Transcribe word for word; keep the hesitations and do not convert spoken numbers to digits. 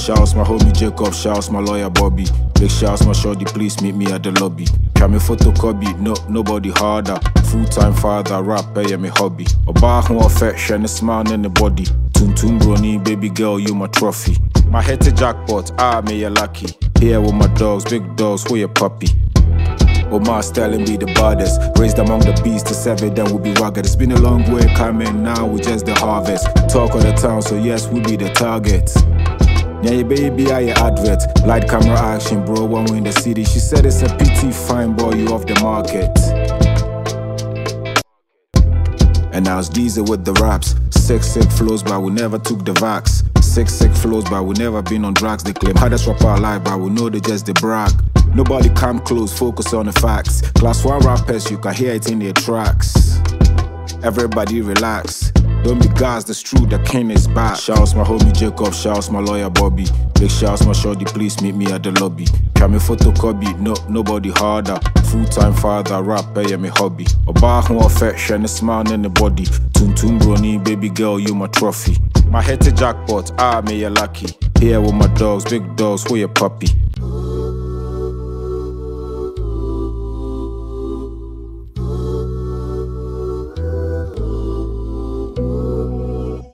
Shouts my homie Jacob, shouts my lawyer Bobby. Big shouts my shorty, please meet me at the lobby. Try me photocopy, no, nobody harder. Full-time father, rap, pay me hobby. Oba who affection, a smile in the body. Tum tum brony, baby girl, you my trophy. My head to jackpot, ah, me you lucky. Here with my dogs, big dogs, who your puppy? Omar Sterling be the baddest. Raised among the beasts, to seven, then we'll be rugged. It's been a long way coming, now we just the harvest. Talk of the town, so yes, we be the target. Yeah, baby, I your advert. Light camera action, bro, one way in the city. She said it's a pity, fine boy, you off the market. And now it's Diesel with the raps. Sick, sick flows, but we never took the vax. Sick, sick flows, but we never been on drugs. They claim hardest rapper alive, but we know they just the brag. Nobody come close, focus on the facts. Class one rappers, you can hear it in their tracks. Everybody relax. Don't be gassed, it's true, the king is back. Shouts my homie Jacob, shouts my lawyer Bobby. Big shouts my shorty, please meet me at the lobby. Try me photocopy, no, nobody harder. Full-time father, rap, pay me hobby. Oba who affection, a smile in the body. Tum tum brony, baby girl, you my trophy. My head to jackpot, ah, me you lucky. Here with my dogs, big dogs, who your puppy?